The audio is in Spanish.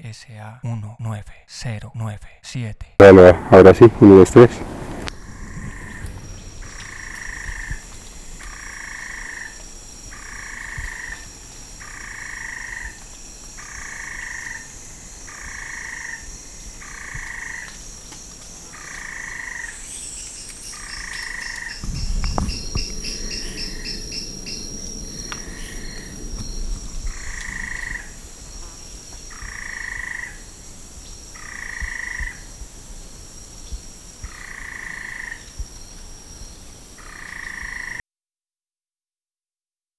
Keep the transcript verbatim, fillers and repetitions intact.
S A uno nueve cero nueve siete. Bueno, ahora sí, uno, dos, tres.